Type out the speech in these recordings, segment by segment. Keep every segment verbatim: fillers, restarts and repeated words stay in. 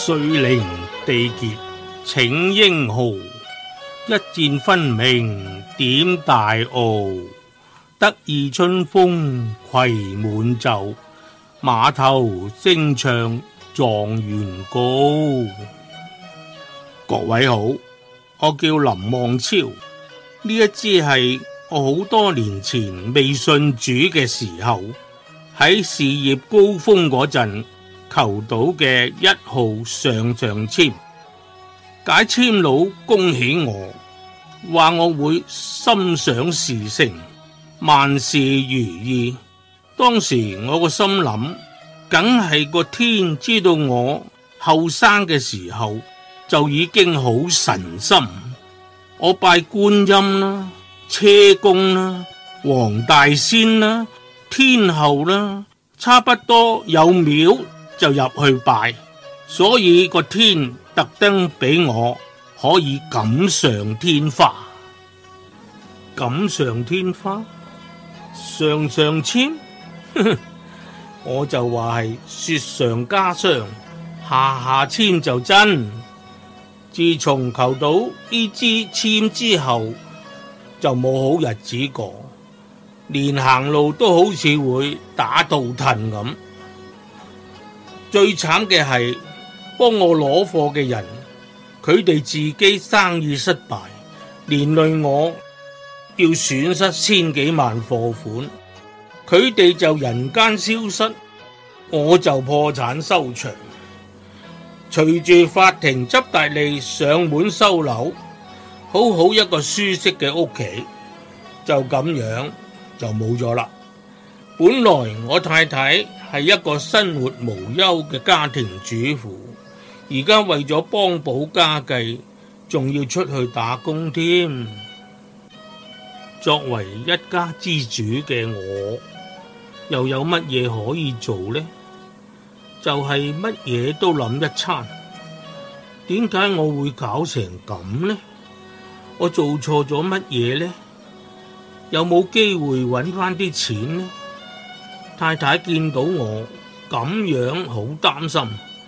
遂靈地傑請英豪，一戰分明點大傲。得意春風攜滿袖，馬頭聲唱狀元高。各位好，我叫林望超，呢一支係我好多年前未信主嘅時候，喺事業高峰嗰陣求到嘅一號上上籤。解籤佬恭喜我，話我會心想事成，萬事如意。當時我個心諗，梗係個天知道我後生嘅時候就已經好神心。我拜觀音啦、車公啦、黃大仙啦、天后啦，差不多有廟就入去拜，所以個天特登俾我可以錦上添花。錦上添花，上上籤，我就話係雪上加霜，下下籤就真。自從求到呢支籤之後，就冇好日子過，連行路都好似會打倒騰咁。最慘嘅係幫我攞貨嘅人，佢哋自己生意失敗，連累我要損失千幾萬貨款，佢哋就人間消失，我就破產收場。隨住法庭執大利上門收樓，好好一個舒適嘅屋企就咁樣就冇咗啦。本來我太太係一個生活無憂嘅家庭主婦，而家為咗幫補家計，仲要出去打工添。作為一家之主嘅我，又有乜嘢可以做呢？就係乜嘢都諗一餐。點解我會搞成咁呢？我做錯咗乜嘢呢？有冇機會搵返啲錢呢？太太見到我咁樣好擔心，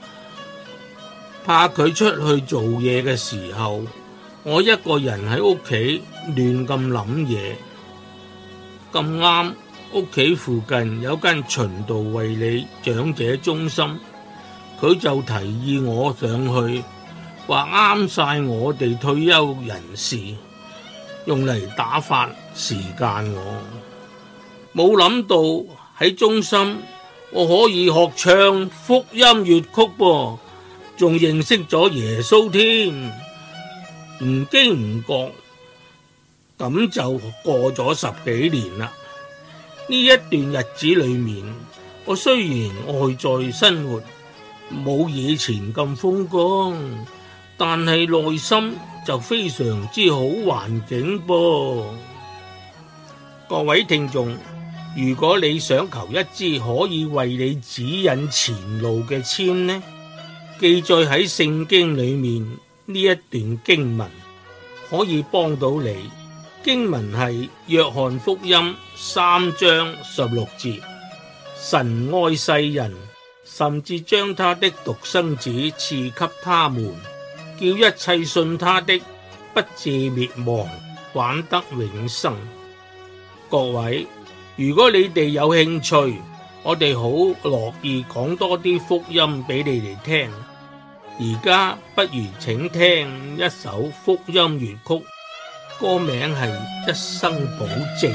怕佢出去做嘢嘅時候，我一個人喺屋企亂咁諗嘢。咁啱屋企附近有間循道衛理長者中心，佢就提議我上去，話啱晒我哋退休人士用嚟打發時間。我冇諗到喺中心我可以學唱福音粵曲噃，仲認識咗耶穌添。唔經唔覺咁就過咗十幾年啦。呢一段日子裏面，我雖然外在生活冇以前咁風光，但係內心就非常之好環境噃。各位聽眾，如果你想求一支可以為你指引前路嘅籤呢，記載喺聖經裏面呢一段經文可以幫到你。經文係約翰福音三章十六節，神愛世人，甚至將他的獨生子賜給他們，叫一切信他的不至滅亡，反得永生。各位，如果你哋有興趣，我哋好樂意講多啲福音俾你哋聽。而家不如請聽一首福音粵曲，歌名係《一生保證》。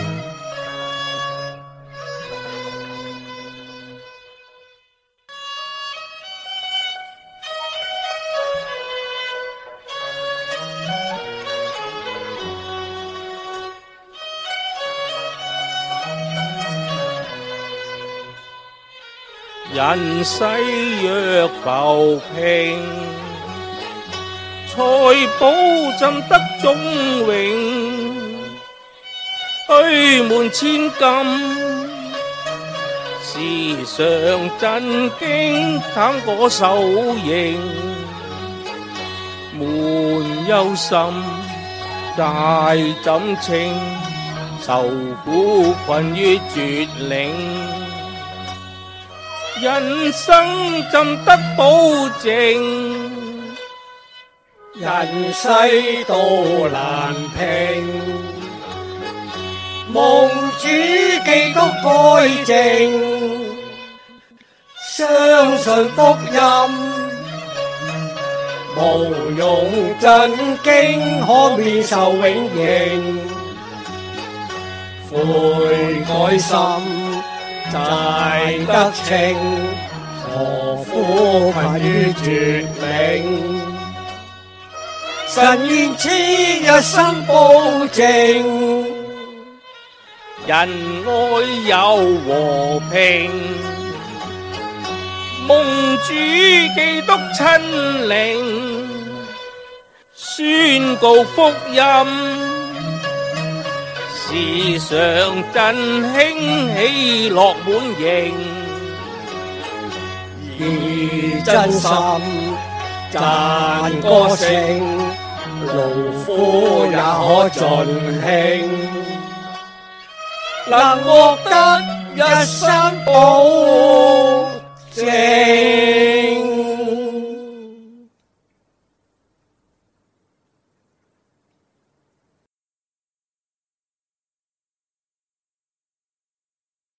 人世若浮萍，財寶怎得中永？虛門千金，時常震驚，貪果受刑。悶憂心，大怎稱？愁苦困於絕嶺。 人生怎得保證？ 人世都難平，蒙主基督改正，相信福音，無用真經可免受永刑，悔改心債得清，何苦困於絕命？神願賜一生保證， 人愛有和平，蒙主基督親領，宣告福音，時常振興喜樂滿盈， 以真心讚歌聲，勞苦也可盡興，能獲得一生保證。